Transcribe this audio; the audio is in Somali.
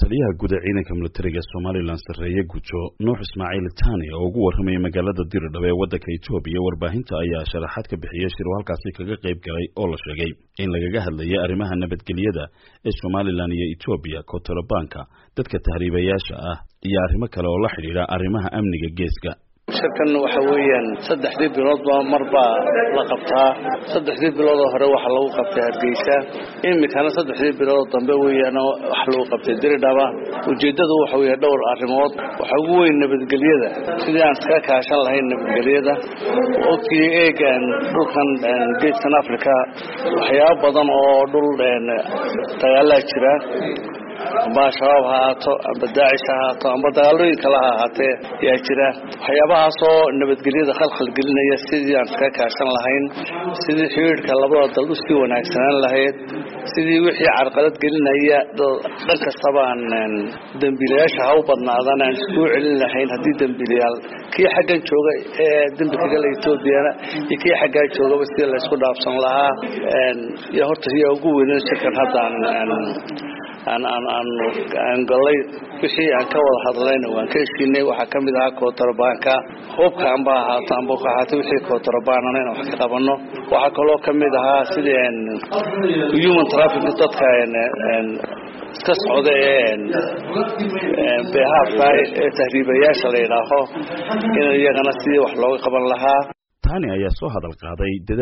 taliyaha guud ee ciidanka militariga Somaliland sareeye gujo Nuux Ismaaciil Taani oo ugu warramay magaalada Dirdhabe ee waddanka Itoobiya warbaahinta ayaa sharaxaad ka bixiyay shir halkaasi kaga qayb galay oo la sheegay in lagaga hadlayo arrimaha nabadgelyada ee Somaliland iyo Itoobiya Kotorabanka dadka tahriibayaasha ah iyo arrimo kale oo la xiriira arrimaha amniga geeska shirkan waxa weeyaan 3 bilood marba la qabtaa 3 bilood hore waxa lagu qabtay Hargeysa imikana 3 bilood dambe weeyaan waxa lagu qabtay Dirdhabe ujeedadu waxa weeye dhowr arrimood waxa ugu weyn nabadgelyada sidii aan iska kaashan lahayn nabadgelyada oo eegan dhulkan geeska Afrika waxyaabo badan oo dhul dagaal jira baashaab haato amba Daesh haato amba dagaalooyin kala haatee yaa jira waxyaabahaas oo nabadgelyada khalkhal gelinaya sidii aan iska kaashan lahayn sidii xiriirka labada dal u sii wanaagsanaan lahayd sidii wixii carqalad gelinaya dhan kastaba aan dambiilayaasha ha u badnaadaan aan isku celin lahayn haddii dambiilayaal kii xaggan jooga ee dambi kaga la Itoobiyana iyo kii xagga jooga sidii la isku dhaafsan lahaa iyo horta hiya ugu weyn shirkan hadda aan galay wixii aan ka wada hadlayna waan ka heshiinay waxa kamid ah Kotorabanka hubka amba haato wixii Kotorabanana wax ka qabano waxa kaloo kamid ah sidii human trafficking dadka iska socda beehaafka tahriibayaasha la yiraahdo in iyagana sidii wax looga qaban lahaa Taani ayaa soo hadal qaaday